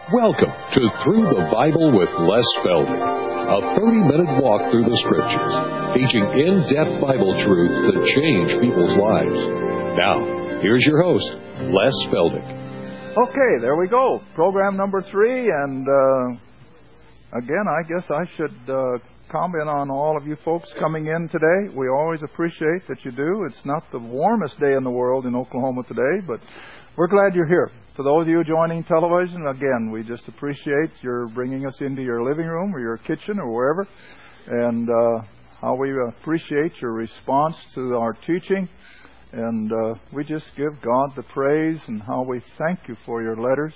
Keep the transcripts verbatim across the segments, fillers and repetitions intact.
Welcome to Through the Bible with Les Feldick, a thirty-minute walk through the Scriptures, teaching in-depth Bible truths that change people's lives. Now, here's your host, Les Feldick. Okay, there we go. Program number three, and uh, again, I guess I should uh, comment on all of you folks coming in today. We always appreciate that you do. It's not the warmest day in the world in Oklahoma today, but we're glad you're here. For those of you joining television, again, we just appreciate your bringing us into your living room or your kitchen or wherever, and uh, how we appreciate your response to our teaching. And uh, we just give God the praise and how we thank you for your letters,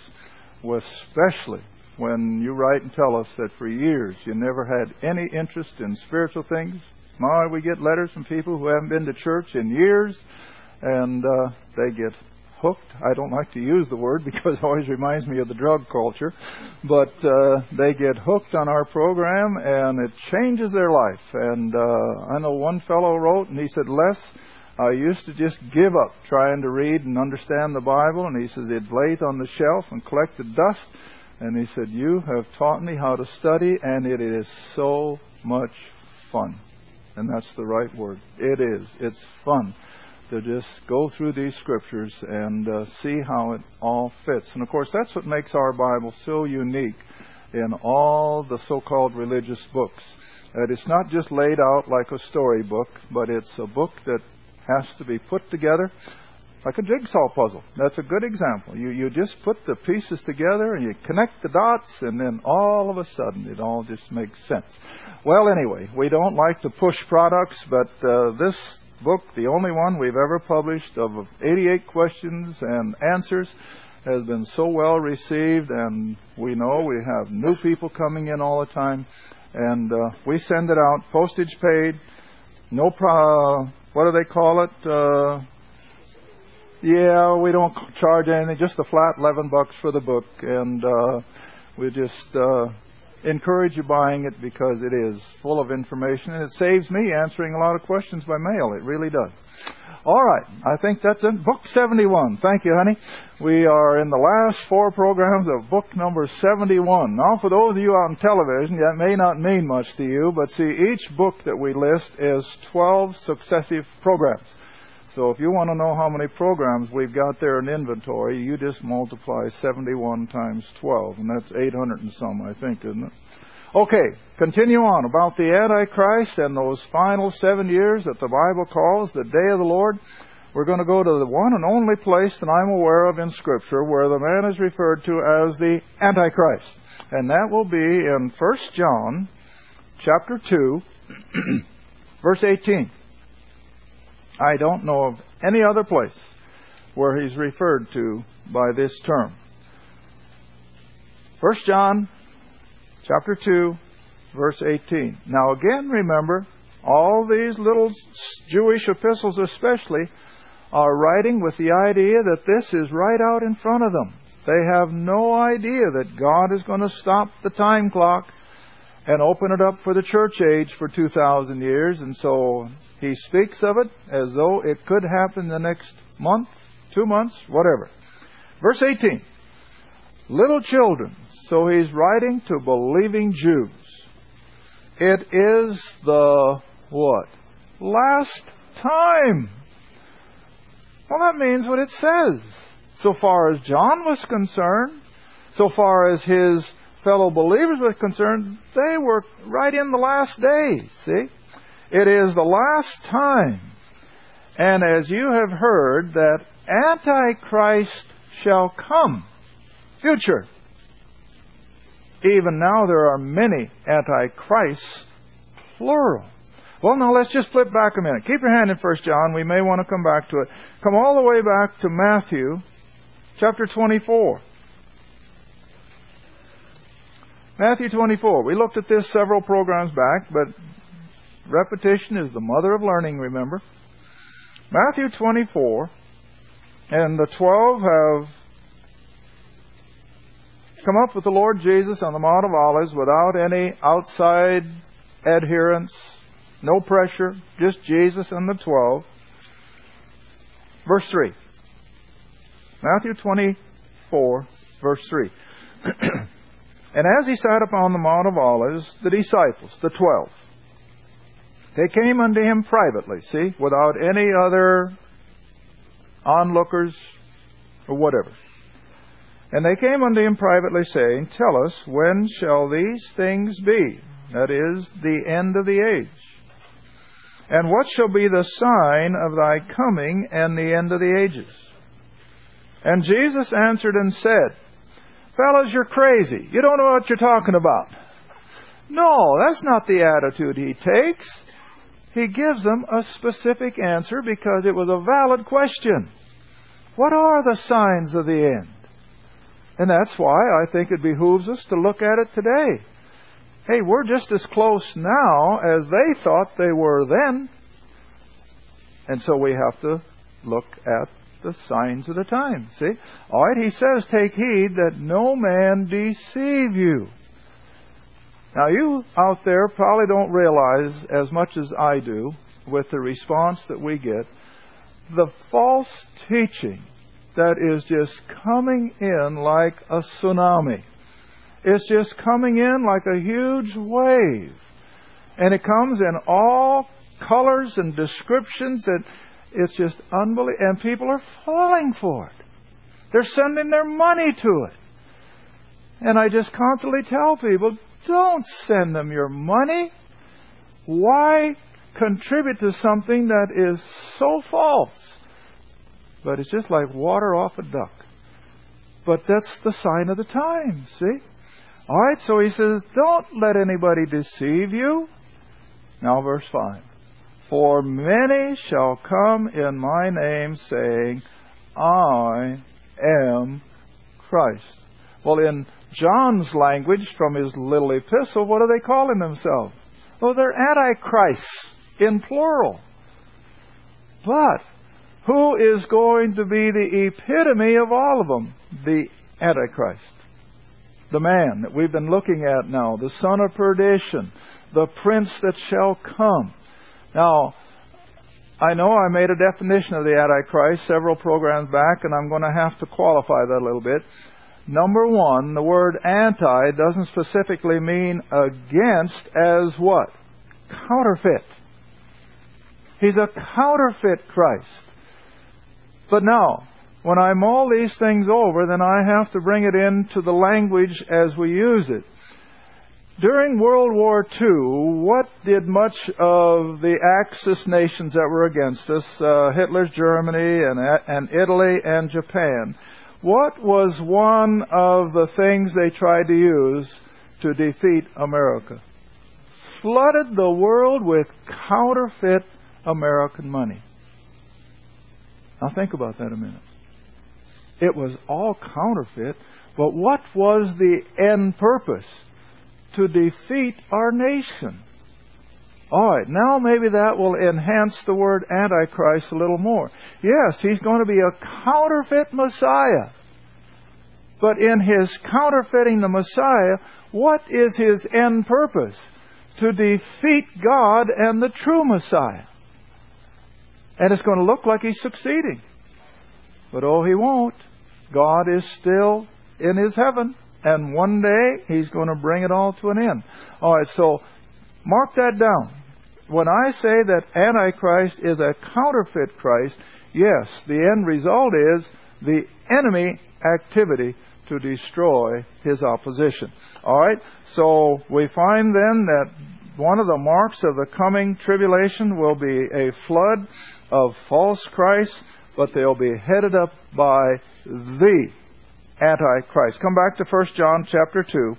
especially when you write and tell us that for years you never had any interest in spiritual things. My, we get letters from people who haven't been to church in years, and uh, they get hooked. I don't like to use the word because it always reminds me of the drug culture, but uh, they get hooked on our program and it changes their life. And uh, I know one fellow wrote and he said, Les, I used to just give up trying to read and understand the Bible, and he says it lay on the shelf and collected dust, and he said, you have taught me how to study, and it is so much fun. And that's the right word. It is. It's fun to just go through these scriptures and uh, see how it all fits. And of course, that's what makes our Bible so unique in all the so-called religious books. That it's not just laid out like a storybook, but it's a book that has to be put together like a jigsaw puzzle. That's a good example. You you just put the pieces together and you connect the dots, and then all of a sudden it all just makes sense. Well, anyway, we don't like to push products, but uh, this book, the only one we've ever published of eighty-eight questions and answers, has been so well received, and we know we have new people coming in all the time, and uh, we send it out, postage paid, no pro, what do they call it? Uh, yeah, we don't charge anything, just a flat eleven bucks for the book, and uh, we just uh, encourage you buying it because it is full of information, and it saves me answering a lot of questions by mail. It really does. All right, I think that's in book seventy-one. Thank you, honey. We are in the last four programs of book number seventy-one. Now, for those of you on television, that may not mean much to you, but see, each book that we list is twelve successive programs. So if you want to know how many programs we've got there in inventory, you just multiply seventy-one times twelve, and that's eight hundred and some, I think, isn't it? Okay, continue on about the Antichrist and those final seven years that the Bible calls the Day of the Lord. We're going to go to the one and only place that I'm aware of in Scripture where the man is referred to as the Antichrist. And that will be in First John chapter two, verse eighteen. I don't know of any other place where he's referred to by this term. First John chapter two, verse eighteen. Now again, remember, all these little Jewish epistles especially are writing with the idea that this is right out in front of them. They have no idea that God is going to stop the time clock and open it up for the church age for two thousand years, and so he speaks of it as though it could happen the next month, two months, whatever. Verse eighteen. Little children, so he's writing to believing Jews. It is the, what? Last time. Well, that means what it says. So far as John was concerned, so far as his fellow believers were concerned, they were right in the last days, see? It is the last time. And as you have heard, that Antichrist shall come. Future. Even now there are many Antichrists, plural. Well, now let's just flip back a minute. Keep your hand in First John. We may want to come back to it. Come all the way back to Matthew chapter twenty-four. Matthew twenty-four. We looked at this several programs back, but repetition is the mother of learning, remember. Matthew twenty-four, and the twelve have come up with the Lord Jesus on the Mount of Olives without any outside adherents, no pressure, just Jesus and the twelve. Verse three. Matthew twenty-four, verse three. And as he sat upon the Mount of Olives, the disciples, the twelve, they came unto him privately, see, without any other onlookers or whatever. And they came unto him privately, saying, Tell us, when shall these things be? That is, the end of the age. And what shall be the sign of thy coming and the end of the ages? And Jesus answered and said, Fellas, you're crazy. You don't know what you're talking about. No, that's not the attitude he takes. He gives them a specific answer because it was a valid question. What are the signs of the end? And that's why I think it behooves us to look at it today. Hey, we're just as close now as they thought they were then. And so we have to look at the signs of the time. See? All right, he says, take heed that no man deceive you. Now, you out there probably don't realize as much as I do with the response that we get, the false teaching that is just coming in like a tsunami. It's just coming in like a huge wave. And it comes in all colors and descriptions that it's just unbelievable. And people are falling for it. They're sending their money to it. And I just constantly tell people, don't send them your money. Why contribute to something that is so false? But it's just like water off a duck. But that's the sign of the time, see? All right, so he says, don't let anybody deceive you. Now verse five. For many shall come in my name, saying, I am Christ. Well, in John's language from his little epistle, what are they calling themselves? Oh, they're antichrists in plural. But who is going to be the epitome of all of them? The Antichrist. The man that we've been looking at now, the son of perdition, the prince that shall come. Now, I know I made a definition of the Antichrist several programs back, and I'm going to have to qualify that a little bit. Number one, the word anti doesn't specifically mean against as what? Counterfeit. He's a counterfeit Christ. But now, when I mull these things over, then I have to bring it into the language as we use it. During World War Two, what did much of the Axis nations that were against us, uh, Hitler's Germany and, and Italy and Japan, what was one of the things they tried to use to defeat America? Flooded the world with counterfeit American money. Now think about that a minute. It was all counterfeit, but what was the end purpose? To defeat our nation. All right, now maybe that will enhance the word Antichrist a little more. Yes, he's going to be a counterfeit Messiah. But in his counterfeiting the Messiah, what is his end purpose? To defeat God and the true Messiah. And it's going to look like he's succeeding. But oh, he won't. God is still in his heaven. And one day, he's going to bring it all to an end. All right, so mark that down. When I say that Antichrist is a counterfeit Christ, yes, the end result is the enemy activity to destroy his opposition. All right, so we find then that one of the marks of the coming tribulation will be a flood of false Christs, but they'll be headed up by the Antichrist. Come back to First John chapter two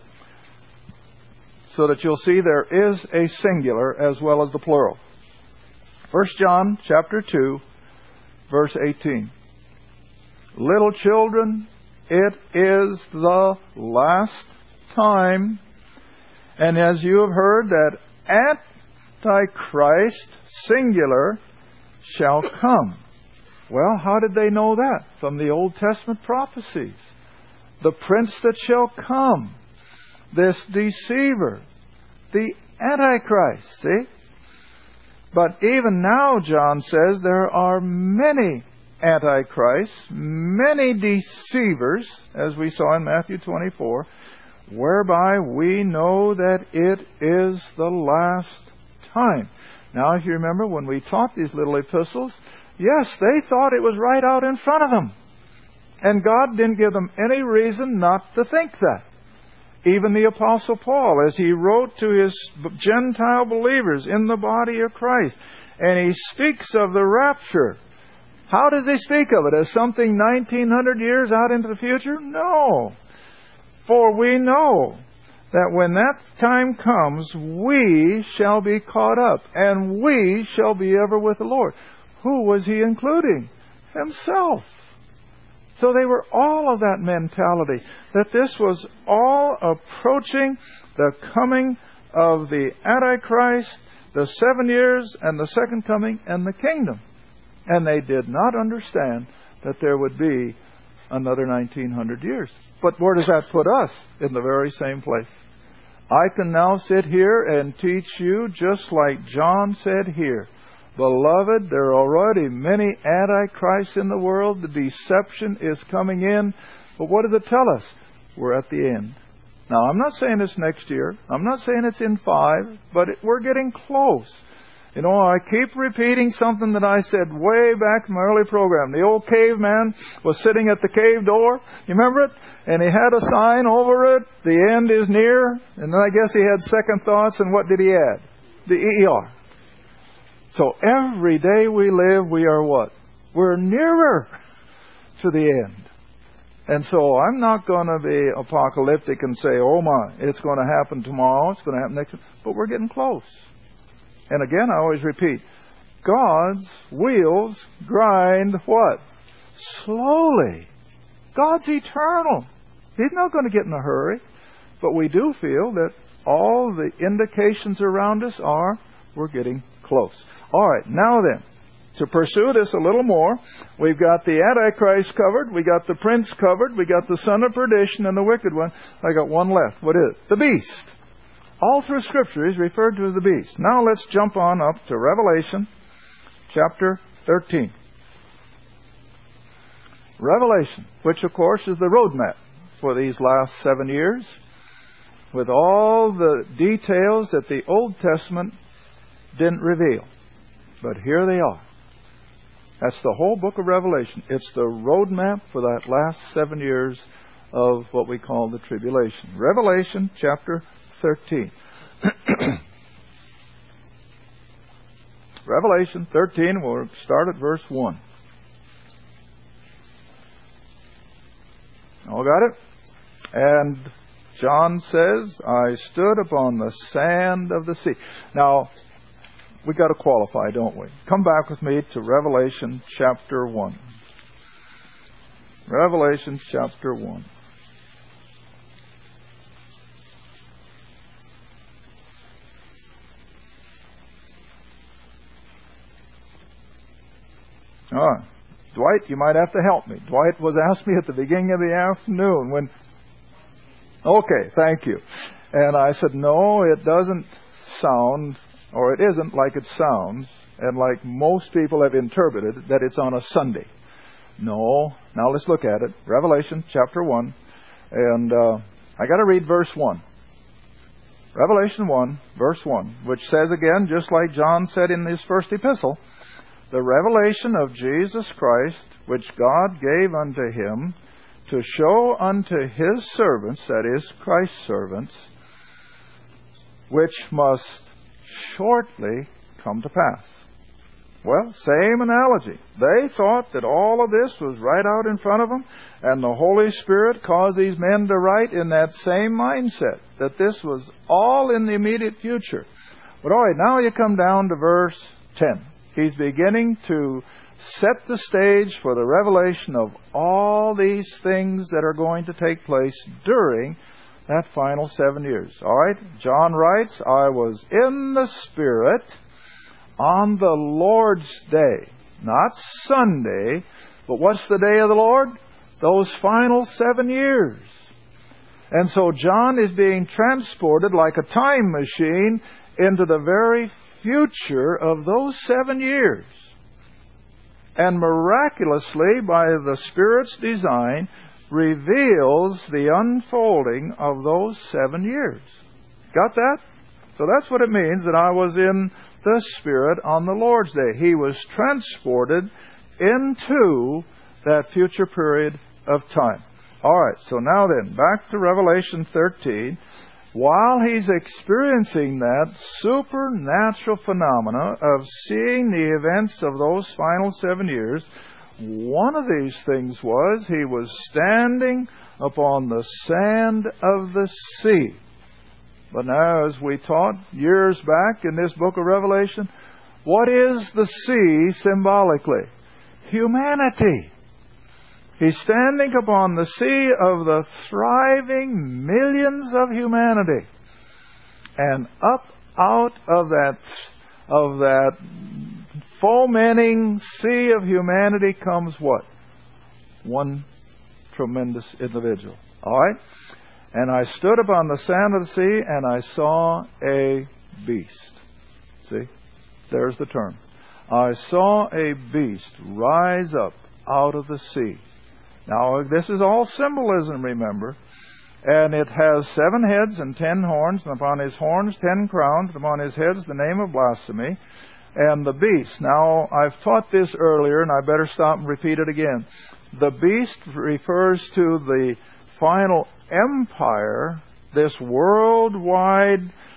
so that you'll see there is a singular as well as the plural. First John chapter two, verse eighteen. Little children, it is the last time, and as you have heard that Antichrist, singular, shall come. Well, how did they know that? From the Old Testament prophecies. The prince that shall come, this deceiver, the Antichrist, see? But even now, John says, there are many antichrists, many deceivers, as we saw in Matthew twenty-four, whereby we know that it is the last time. Now, if you remember, when we taught these little epistles, yes, they thought it was right out in front of them. And God didn't give them any reason not to think that. Even the Apostle Paul, as he wrote to his Gentile believers in the body of Christ, and he speaks of the rapture. How does he speak of it? As something nineteen hundred years out into the future? No. For we know that when that time comes, we shall be caught up, and we shall be ever with the Lord. Who was he including? Himself. So they were all of that mentality, that this was all approaching the coming of the Antichrist, the seven years, and the second coming, and the kingdom. And they did not understand that there would be another nineteen hundred years. But where does that put us? In the very same place. I can now sit here and teach you just like John said here. Beloved, there are already many antichrists in the world. The deception is coming in. But what does it tell us? We're at the end. Now, I'm not saying it's next year. I'm not saying it's in five. But it, we're getting close. You know, I keep repeating something that I said way back in my early program. The old caveman was sitting at the cave door. You remember it? And he had a sign over it. The end is near. And then I guess he had second thoughts. And what did he add? The E R. So every day we live, we are what? We're nearer to the end. And so I'm not going to be apocalyptic and say, oh my, it's going to happen tomorrow, it's going to happen next week. But we're getting close. And again, I always repeat, God's wheels grind what? Slowly. God's eternal. He's not going to get in a hurry. But we do feel that all the indications around us are we're getting close. All right, now then, to pursue this a little more, we've got the Antichrist covered, we got the prince covered, we got the son of perdition and the wicked one. I got one left. What is it? The beast. All through Scripture is referred to as the beast. Now let's jump on up to Revelation chapter thirteen. Revelation, which of course is the roadmap for these last seven years, with all the details that the Old Testament didn't reveal. But here they are. That's the whole book of Revelation. It's the roadmap for that last seven years of what we call the tribulation. Revelation chapter thirteen. Revelation thirteen, we'll start at verse one. All got it? And John says, I stood upon the sand of the sea. Now, we got to qualify, don't we? Come back with me to Revelation chapter one. Revelation chapter one. All right. Dwight, you might have to help me. Dwight was asked me at the beginning of the afternoon when... Okay, thank you. And I said, no, it doesn't sound... or it isn't like it sounds, and like most people have interpreted, that it's on a Sunday. No. Now let's look at it. Revelation chapter one. And uh, I got to read verse one. Revelation one, verse one, which says again, just like John said in his first epistle, the revelation of Jesus Christ, which God gave unto him, to show unto his servants, that is, Christ's servants, which must shortly come to pass. Well, same analogy. They thought that all of this was right out in front of them, and the Holy Spirit caused these men to write in that same mindset, that this was all in the immediate future. But all right, now you come down to verse ten. He's beginning to set the stage for the revelation of all these things that are going to take place during that final seven years. All right, John writes, I was in the Spirit on the Lord's day. Not Sunday, but what's the day of the Lord? Those final seven years. And so John is being transported like a time machine into the very future of those seven years. and miraculously, by the Spirit's design, reveals the unfolding of those seven years. Got that? So that's what it means that I was in the Spirit on the Lord's Day. He was transported into that future period of time. All right, so now then, back to Revelation thirteen. While he's experiencing that supernatural phenomena of seeing the events of those final seven years, one of these things was he was standing upon the sand of the sea. But now, as we taught years back in this book of Revelation, what is the sea symbolically? Humanity. He's standing upon the sea of the thriving millions of humanity. And up out of that, of that fomenting sea of humanity comes what? One tremendous individual. All right? And I stood upon the sand of the sea, and I saw a beast. See? There's the term. I saw a beast rise up out of the sea. Now, this is all symbolism, remember. And it has seven heads and ten horns, and upon his horns ten crowns, and upon his heads the name of blasphemy. And the beast. Now, I've taught this earlier, and I better stop and repeat it again. The beast refers to the final empire, this worldwide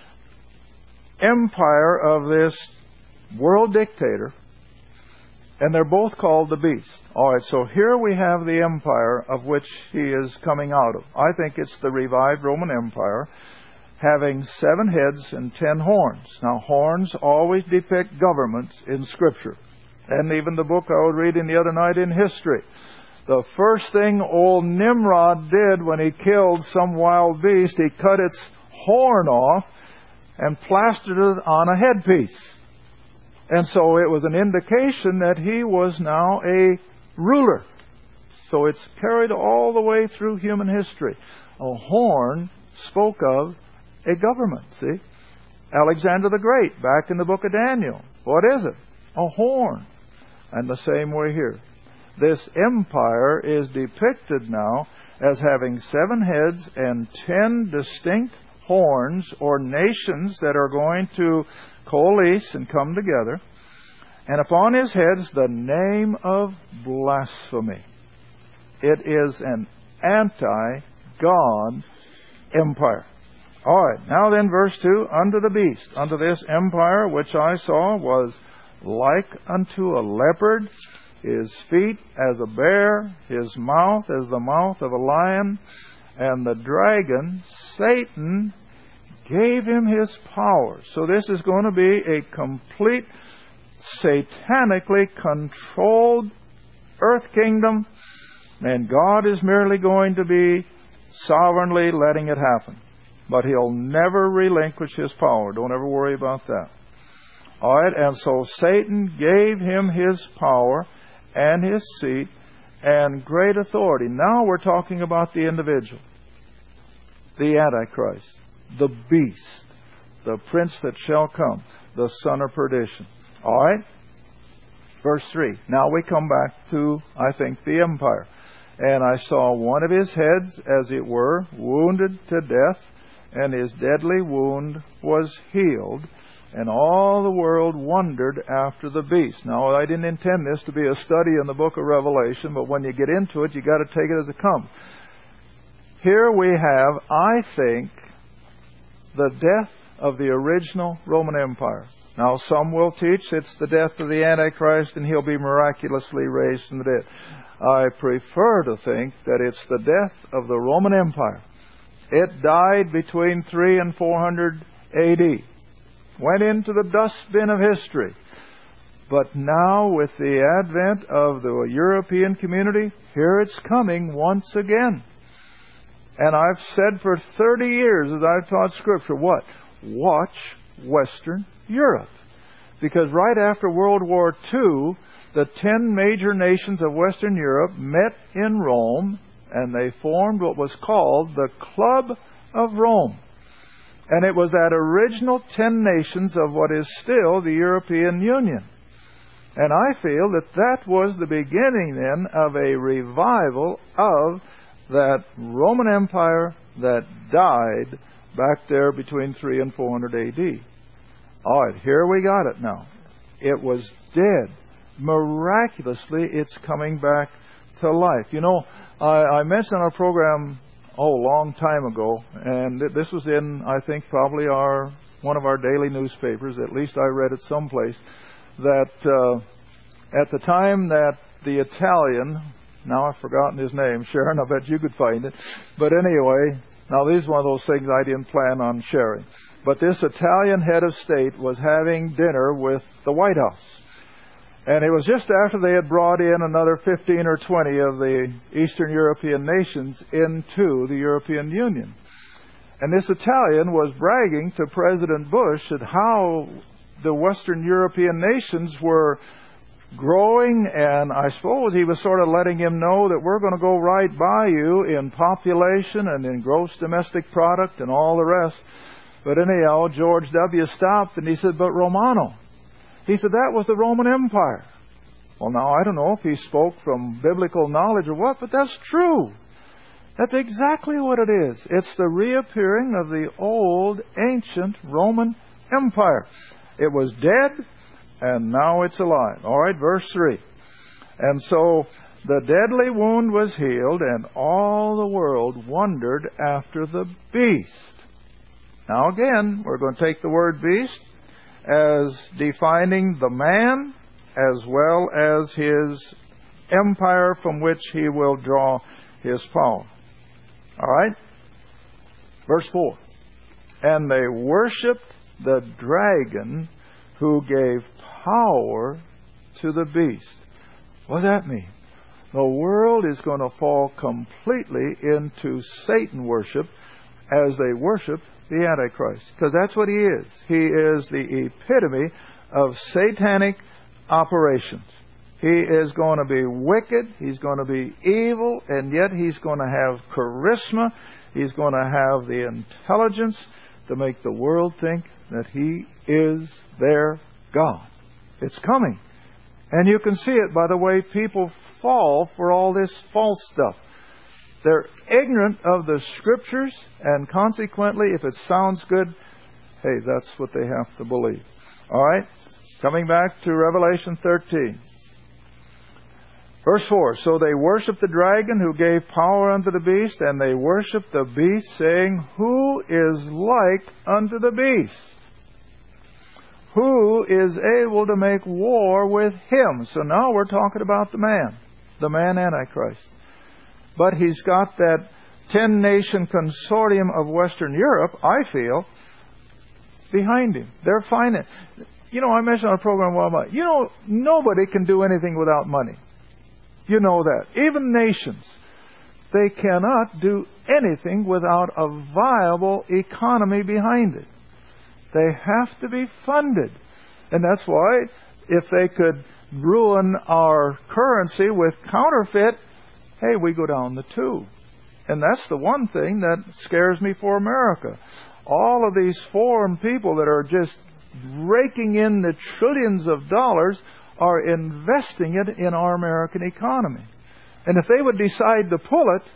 empire of this world dictator, and they're both called the beast. All right, so here we have the empire of which he is coming out of. I think it's the revived Roman Empire, having seven heads and ten horns. Now, horns always depict governments in Scripture. And even the book I was reading the other night in history. The first thing old Nimrod did when he killed some wild beast, he cut its horn off and plastered it on a headpiece. And so it was an indication that he was now a ruler. So it's carried all the way through human history. A horn spoke of a government, see? Alexander the Great, back in the book of Daniel. What is it? A horn. And the same way here. This empire is depicted now as having seven heads and ten distinct horns, or nations that are going to coalesce and come together. And upon his heads the name of blasphemy. It is an anti-God empire. All right, now then, verse two, unto the beast, unto this empire which I saw was like unto a leopard, his feet as a bear, his mouth as the mouth of a lion, and the dragon, Satan, gave him his power. So this is going to be a complete satanically controlled earth kingdom, and God is merely going to be sovereignly letting it happen. But he'll never relinquish his power. Don't ever worry about that. All right, and so Satan gave him his power and his seat and great authority. Now we're talking about the individual, the Antichrist, the beast, the prince that shall come, the son of perdition. All right? Verse three. Now we come back to, I think, the empire. And I saw one of his heads, as it were, wounded to death, and his deadly wound was healed. And all the world wondered after the beast. Now, I didn't intend this to be a study in the book of Revelation, but when you get into it, you got to take it as it comes. Here we have, I think, the death of the original Roman Empire. Now, some will teach it's the death of the Antichrist and he'll be miraculously raised from the dead. I prefer to think that it's the death of the Roman Empire. It died between three and four hundred A D Went into the dustbin of history. But now, with the advent of the European community, here it's coming once again. And I've said for thirty years as I've taught Scripture, what? Watch Western Europe. Because right after World War Two, the ten major nations of Western Europe met in Rome, and they formed what was called the Club of Rome. And it was that original ten nations of what is still the European Union. And I feel that that was the beginning then of a revival of that Roman Empire that died back there between three and four hundred A D. All right, here we got it now. It was dead. Miraculously, it's coming back to life. You know, I, I mentioned on our program, oh, a long time ago, and this was in, I think, probably our one of our daily newspapers, at least I read it someplace, that uh, at the time that the Italian, now I've forgotten his name, Sharon, I bet you could find it, but anyway, now this is one of those things I didn't plan on sharing, but this Italian head of state was having dinner with the White House. And it was just after they had brought in another fifteen or twenty of the Eastern European nations into the European Union. And this Italian was bragging to President Bush at how the Western European nations were growing, and I suppose he was sort of letting him know that we're going to go right by you in population and in gross domestic product and all the rest. But anyhow, George W. stopped and he said, but Romano, he said, that was the Roman Empire. Well, now, I don't know if he spoke from biblical knowledge or what, but that's true. That's exactly what it is. It's the reappearing of the old, ancient Roman Empire. It was dead, and now it's alive. All right, verse three. And so the deadly wound was healed, and all the world wondered after the beast. Now, again, we're going to take the word beast as defining the man as well as his empire from which he will draw his power. All right? Verse four. And they worshipped the dragon who gave power to the beast. What does that mean? The world is going to fall completely into Satan worship as they worship the Antichrist, because that's what he is. He is the epitome of satanic operations. He is going to be wicked, he's going to be evil, and yet he's going to have charisma, he's going to have the intelligence to make the world think that he is their God. It's coming. And you can see it by the way people fall for all this false stuff. They're ignorant of the Scriptures, and consequently, if it sounds good, hey, that's what they have to believe. All right? Coming back to Revelation thirteen. Verse four, so they worshiped the dragon who gave power unto the beast, and they worshiped the beast, saying, who is like unto the beast? Who is able to make war with him? So now we're talking about the man, the man Antichrist. But he's got that ten-nation consortium of Western Europe, I feel, behind him. They're financing. You know, I mentioned on a program a while back, you know, nobody can do anything without money. You know that. Even nations. They cannot do anything without a viable economy behind it. They have to be funded. And that's why if they could ruin our currency with counterfeit, hey, we go down the tube. And that's the one thing that scares me for America. All of these foreign people that are just raking in the trillions of dollars are investing it in our American economy. And if they would decide to pull it,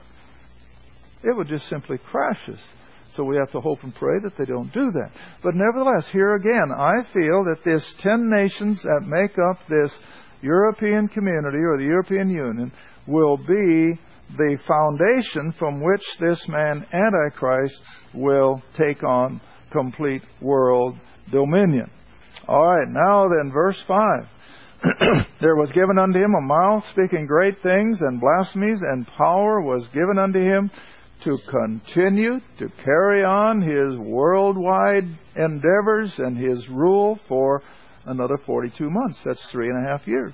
it would just simply crash us. So we have to hope and pray that they don't do that. But nevertheless, here again, I feel that this ten nations that make up this European community or the European Union will be the foundation from which this man Antichrist will take on complete world dominion. All right, now then, verse five. There was given unto him a mouth speaking great things and blasphemies, and power was given unto him to continue to carry on his worldwide endeavors and his rule for another forty-two months. That's three and a half years.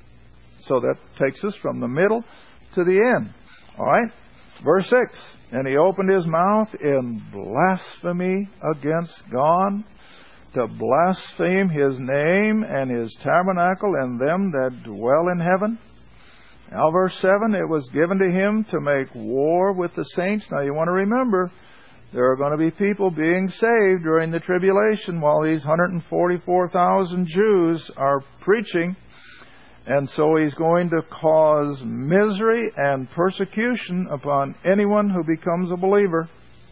So that takes us from the middle to the end. All right? Verse six. And he opened his mouth in blasphemy against God, to blaspheme his name and his tabernacle and them that dwell in heaven. Now verse seven, it was given to him to make war with the saints. Now you want to remember, there are going to be people being saved during the tribulation while these one hundred forty-four thousand Jews are preaching And so he's going to cause misery and persecution upon anyone who becomes a believer.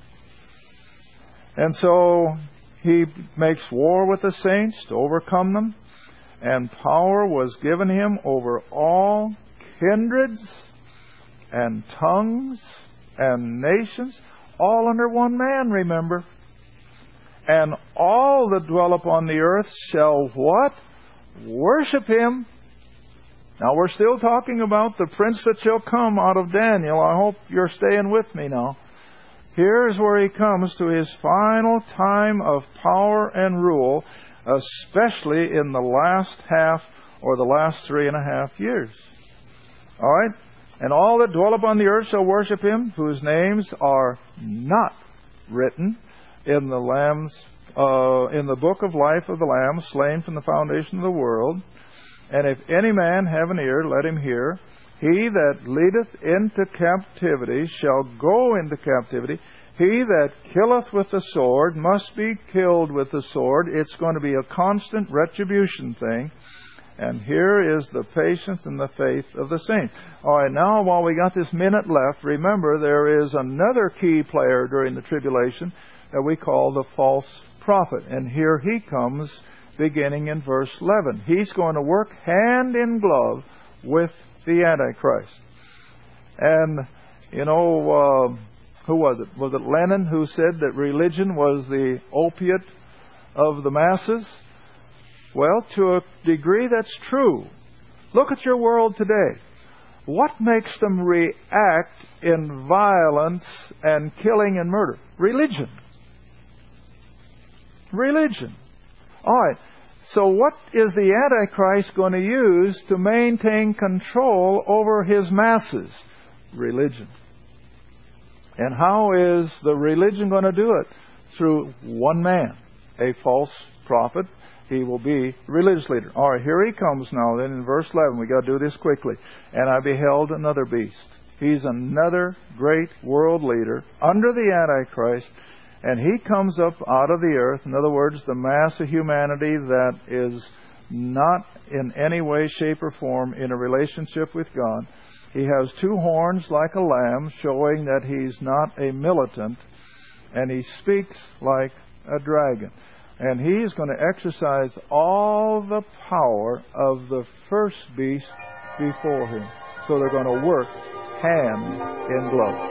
And so he makes war with the saints to overcome them. And power was given him over all kindreds and tongues and nations, all under one man, remember. And all that dwell upon the earth shall what? Worship him. Now we're still talking about the prince that shall come out of Daniel. I hope you're staying with me now. Here's where he comes to his final time of power and rule, especially in the last half or the last three and a half years. All right? And all that dwell upon the earth shall worship him, whose names are not written in the Lamb's uh, in the book of life of the Lamb, slain from the foundation of the world. And if any man have an ear, let him hear. He that leadeth into captivity shall go into captivity. He that killeth with the sword must be killed with the sword. It's going to be a constant retribution thing. And here is the patience and the faith of the saints. All right, now while we got this minute left, remember there is another key player during the tribulation that we call the false prophet. And here he comes beginning in verse eleven. He's going to work hand in glove with the Antichrist. And, you know, uh, who was it? Was it Lenin who said that religion was the opiate of the masses? Well, to a degree that's true. Look at your world today. What makes them react in violence and killing and murder? Religion. Religion. All right. So what is the Antichrist going to use to maintain control over his masses? Religion. And how is the religion going to do it? Through one man, a false prophet. He will be religious leader. All right, here he comes now. Then in verse eleven, we got to do this quickly. And I beheld another beast. He's another great world leader under the Antichrist. And he comes up out of the earth. In other words, the mass of humanity that is not in any way, shape, or form in a relationship with God. He has two horns like a lamb, showing that he's not a militant. And he speaks like a dragon. And he is going to exercise all the power of the first beast before him. So they're going to work hand in glove.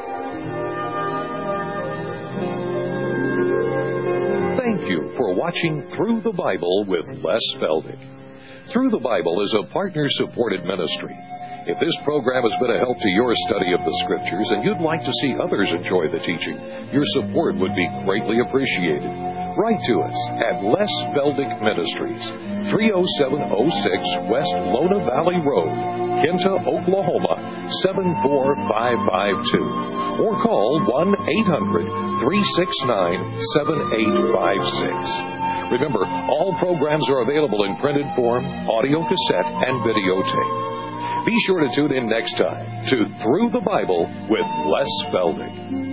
Thank you for watching Through the Bible with Les Feldick. Through the Bible is a partner-supported ministry. If this program has been a help to your study of the Scriptures and you'd like to see others enjoy the teaching, your support would be greatly appreciated. Write to us at Les Feldick Ministries, three oh seven oh six West Lona Valley Road, Kinta, Oklahoma, seven four five five two. Or call one eight hundred three six nine seven eight five six. Remember, all programs are available in printed form, audio cassette, and videotape. Be sure to tune in next time to Through the Bible with Les Feldick.